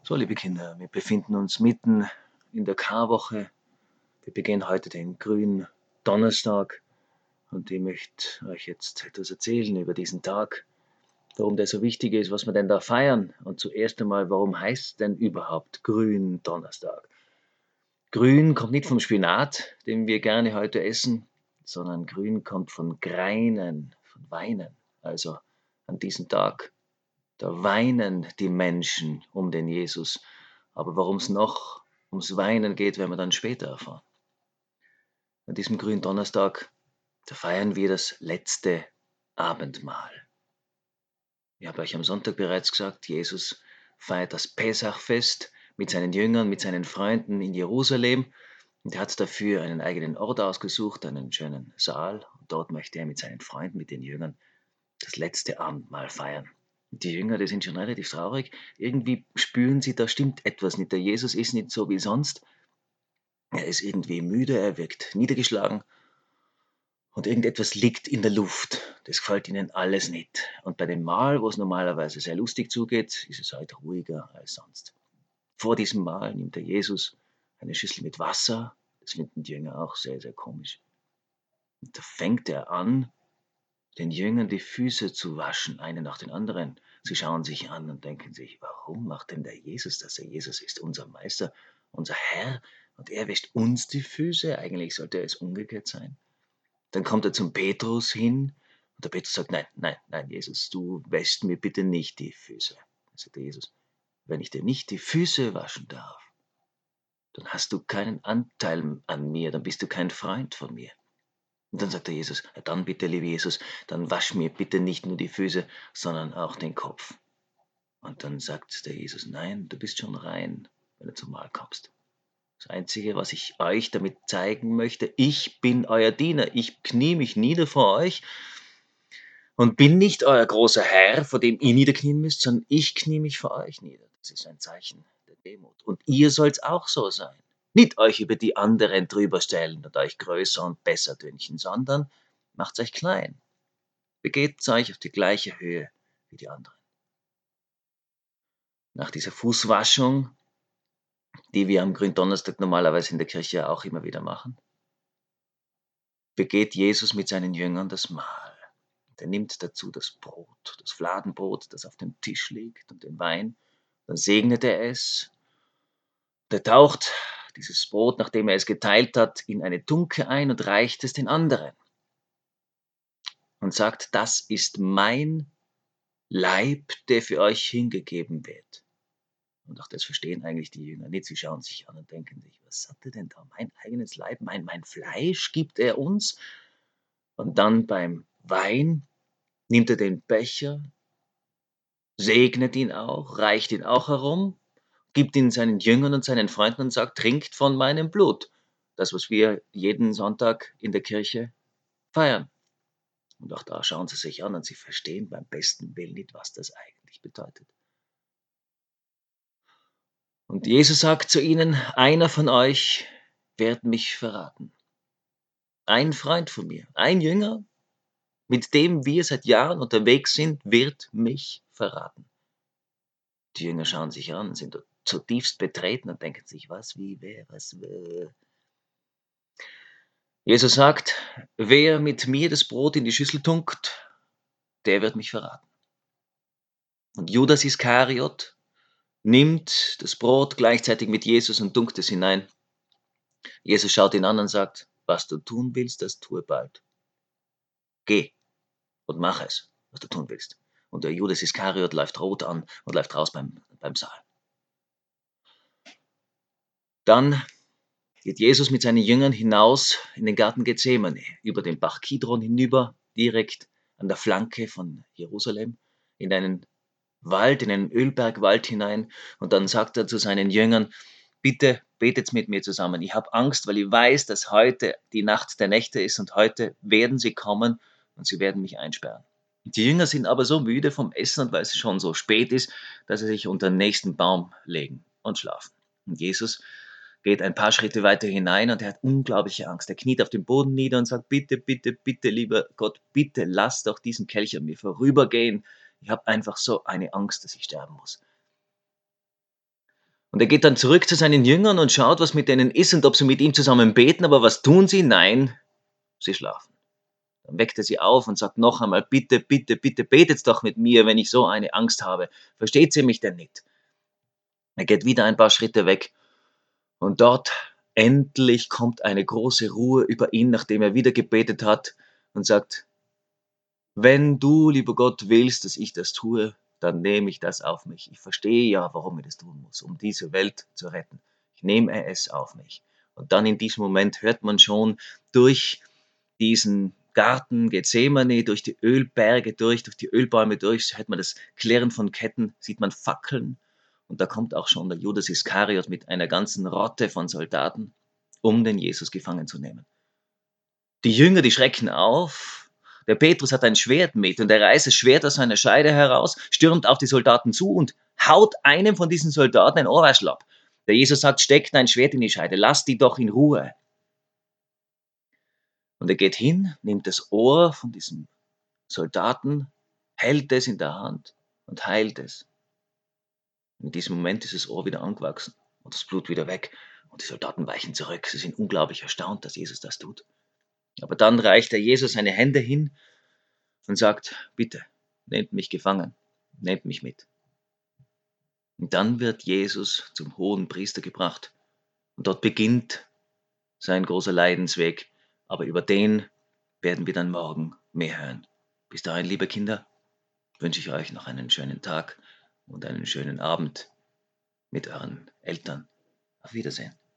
So, liebe Kinder, wir befinden uns mitten in der Karwoche. Wir beginnen heute den grünen Donnerstag und ich möchte euch jetzt etwas erzählen über diesen Tag, warum der so wichtig ist, was wir denn da feiern. Und zuerst einmal, warum heißt es denn überhaupt grünen Donnerstag? Grün kommt nicht vom Spinat, den wir gerne heute essen, sondern grün kommt von greinen, von weinen. Also an diesem Tag, da weinen die Menschen um den Jesus. Aber warum es noch ums Weinen geht, werden wir dann später erfahren. An diesem grünen Donnerstag, da feiern wir das letzte Abendmahl. Ich habe euch am Sonntag bereits gesagt, Jesus feiert das Pessachfest mit seinen Jüngern, mit seinen Freunden in Jerusalem. Und er hat dafür einen eigenen Ort ausgesucht, einen schönen Saal. Und dort möchte er mit seinen Freunden, mit den Jüngern, das letzte Abendmahl feiern. Und die Jünger, die sind schon relativ traurig. Irgendwie spüren sie, da stimmt etwas nicht. Der Jesus ist nicht so wie sonst. Er ist irgendwie müde, er wirkt niedergeschlagen. Und irgendetwas liegt in der Luft. Das gefällt ihnen alles nicht. Und bei dem Mahl, wo es normalerweise sehr lustig zugeht, ist es heute ruhiger als sonst. Vor diesem Mahl nimmt der Jesus eine Schüssel mit Wasser. Das finden die Jünger auch sehr, sehr komisch. Und da fängt er an, den Jüngern die Füße zu waschen, einen nach den anderen. Sie schauen sich an und denken sich, warum macht denn der Jesus das? Der Jesus ist unser Meister, unser Herr, und er wäscht uns die Füße. Eigentlich sollte es umgekehrt sein. Dann kommt er zum Petrus hin und der Petrus sagt, nein, nein, nein, Jesus, du wäschst mir bitte nicht die Füße. Dann sagt der Jesus, wenn ich dir nicht die Füße waschen darf, dann hast du keinen Anteil an mir, dann bist du kein Freund von mir. Und dann sagt der Jesus, ja, dann bitte, lieber Jesus, dann wasch mir bitte nicht nur die Füße, sondern auch den Kopf. Und dann sagt der Jesus, nein, du bist schon rein, wenn du zum Mahl kommst. Das Einzige, was ich euch damit zeigen möchte, ich bin euer Diener, ich knie mich nieder vor euch und bin nicht euer großer Herr, vor dem ihr niederknien müsst, sondern ich knie mich vor euch nieder. Das ist ein Zeichen der Demut. Und ihr soll's auch so sein. Nicht euch über die anderen drüber stellen und euch größer und besser dünchen, sondern macht euch klein. Begebt euch auf die gleiche Höhe wie die anderen. Nach dieser Fußwaschung, die wir am Gründonnerstag normalerweise in der Kirche auch immer wieder machen, begeht Jesus mit seinen Jüngern das Mahl. Er nimmt dazu das Brot, das Fladenbrot, das auf dem Tisch liegt, und den Wein. Dann segnet er es. Er taucht dieses Brot, nachdem er es geteilt hat, in eine Tunke ein und reicht es den anderen. Und sagt, das ist mein Leib, der für euch hingegeben wird. Und auch das verstehen eigentlich die Jünger nicht. Sie schauen sich an und denken sich, was sagt er denn da? Mein eigenes Leib, mein Fleisch gibt er uns? Und dann beim Wein nimmt er den Becher, segnet ihn auch, reicht ihn auch herum, gibt ihn seinen Jüngern und seinen Freunden und sagt, trinkt von meinem Blut. Das, was wir jeden Sonntag in der Kirche feiern. Und auch da schauen sie sich an und sie verstehen beim besten Willen nicht, was das eigentlich bedeutet. Und Jesus sagt zu ihnen, einer von euch wird mich verraten. Ein Freund von mir, ein Jünger, mit dem wir seit Jahren unterwegs sind, wird mich verraten. Die Jünger schauen sich an, sind zutiefst betreten und denken sich, was, wie, wer, was. Jesus sagt, wer mit mir das Brot in die Schüssel tunkt, der wird mich verraten. Und Judas Iskariot nimmt das Brot gleichzeitig mit Jesus und tunkt es hinein. Jesus schaut ihn an und sagt, was du tun willst, das tue bald. Geh und mach es, was du tun willst. Und der Judas Iskariot läuft rot an und läuft raus beim Saal. Dann geht Jesus mit seinen Jüngern hinaus in den Garten Gethsemane, über den Bach Kidron hinüber, direkt an der Flanke von Jerusalem, in einen Wald, in einen Ölbergwald hinein. Und dann sagt er zu seinen Jüngern, bitte betet mit mir zusammen. Ich habe Angst, weil ich weiß, dass heute die Nacht der Nächte ist und heute werden sie kommen und sie werden mich einsperren. Die Jünger sind aber so müde vom Essen und weil es schon so spät ist, dass sie sich unter den nächsten Baum legen und schlafen. Und Jesus geht ein paar Schritte weiter hinein und er hat unglaubliche Angst. Er kniet auf dem Boden nieder und sagt, bitte, bitte, bitte, lieber Gott, bitte lass doch diesen Kelch an mir vorübergehen. Ich habe einfach so eine Angst, dass ich sterben muss. Und er geht dann zurück zu seinen Jüngern und schaut, was mit denen ist und ob sie mit ihm zusammen beten. Aber was tun sie? Nein, sie schlafen. Dann weckt er sie auf und sagt noch einmal, bitte, bitte, bitte betet doch mit mir, wenn ich so eine Angst habe. Versteht ihr mich denn nicht? Er geht wieder ein paar Schritte weg und dort endlich kommt eine große Ruhe über ihn, nachdem er wieder gebetet hat und sagt, wenn du, lieber Gott, willst, dass ich das tue, dann nehme ich das auf mich. Ich verstehe ja, warum ich das tun muss, um diese Welt zu retten. Ich nehme es auf mich. Und dann in diesem Moment hört man schon durch diesen Garten Gethsemane, durch die Ölberge durch die Ölbäume durch, hört man das Klirren von Ketten, sieht man Fackeln. Und da kommt auch schon der Judas Iskariot mit einer ganzen Rotte von Soldaten, um den Jesus gefangen zu nehmen. Die Jünger, die schrecken auf. Der Petrus hat ein Schwert mit und er reißt das Schwert aus seiner Scheide heraus, stürmt auf die Soldaten zu und haut einem von diesen Soldaten ein Ohrwaschel ab. Der Jesus sagt, steck dein Schwert in die Scheide, lass die doch in Ruhe. Und er geht hin, nimmt das Ohr von diesem Soldaten, hält es in der Hand und heilt es. In diesem Moment ist das Ohr wieder angewachsen und das Blut wieder weg und die Soldaten weichen zurück. Sie sind unglaublich erstaunt, dass Jesus das tut. Aber dann reicht der Jesus seine Hände hin und sagt, bitte, nehmt mich gefangen, nehmt mich mit. Und dann wird Jesus zum hohen Priester gebracht und dort beginnt sein großer Leidensweg, aber über den werden wir dann morgen mehr hören. Bis dahin, liebe Kinder, wünsche ich euch noch einen schönen Tag und einen schönen Abend mit euren Eltern. Auf Wiedersehen.